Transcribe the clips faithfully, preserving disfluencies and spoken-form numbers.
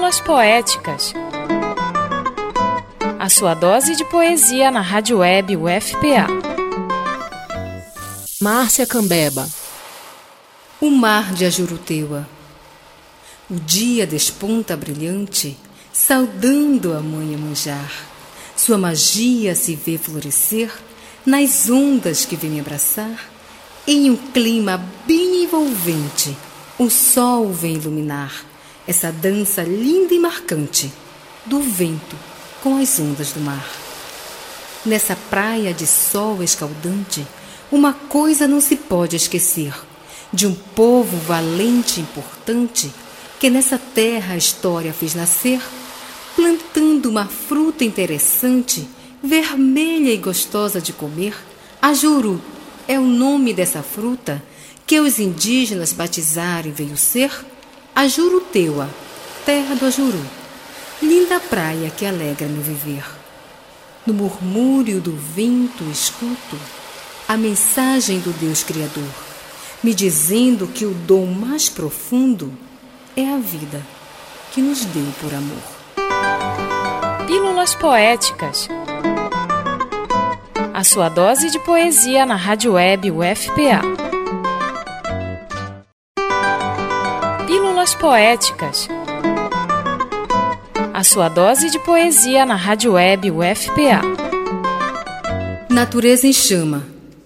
Pílulas Poéticas. A sua dose de poesia na Rádio Web U F P A. Márcia Cambeba. O mar de Ajuruteua. O dia desponta brilhante, saudando a mãe Iemanjar. Sua magia se vê florescer nas ondas que vem me abraçar. Em um clima bem envolvente, o sol vem iluminar essa dança linda e marcante do vento com as ondas do mar. Nessa praia de sol escaldante, uma coisa não se pode esquecer, de um povo valente e importante que nessa terra a história fez nascer, plantando uma fruta interessante, vermelha e gostosa de comer. Ajuru é o nome dessa fruta que os indígenas batizaram e veio ser Ajuruteua, terra do Ajuru, linda praia que alegra meu viver. No murmúrio do vento escuto a mensagem do Deus Criador, me dizendo que o dom mais profundo é a vida que nos deu por amor. Pílulas Poéticas. A sua dose de poesia na Rádio Web U F P A. Pílulas Poéticas. A sua dose de poesia na Rádio Web U F P A. Natureza em chama.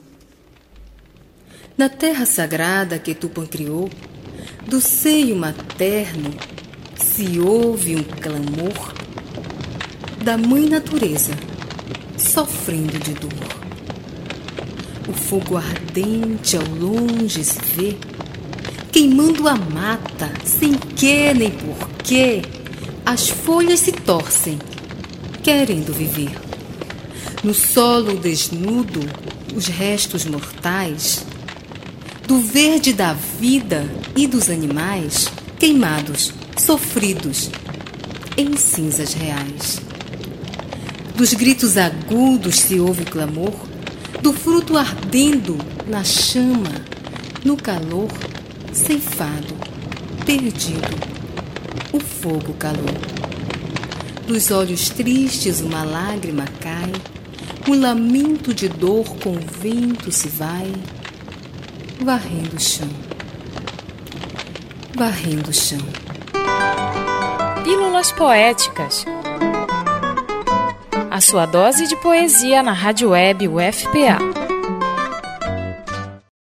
Na terra sagrada que Tupã criou, do seio materno se ouve um clamor da mãe natureza, sofrendo de dor. O fogo ardente ao longe se vê, queimando a mata, sem que nem porquê. As folhas se torcem, querendo viver. No solo desnudo, os restos mortais do verde da vida e dos animais, queimados, sofridos, em cinzas reais. Dos gritos agudos se ouve o clamor, do fruto ardendo na chama, no calor, ceifado, perdido, o fogo calou. Dos olhos tristes uma lágrima cai, um lamento de dor com o vento se vai, varrendo o chão, varrendo o chão. Pílulas Poéticas. A sua dose de poesia na Rádio Web U F P A.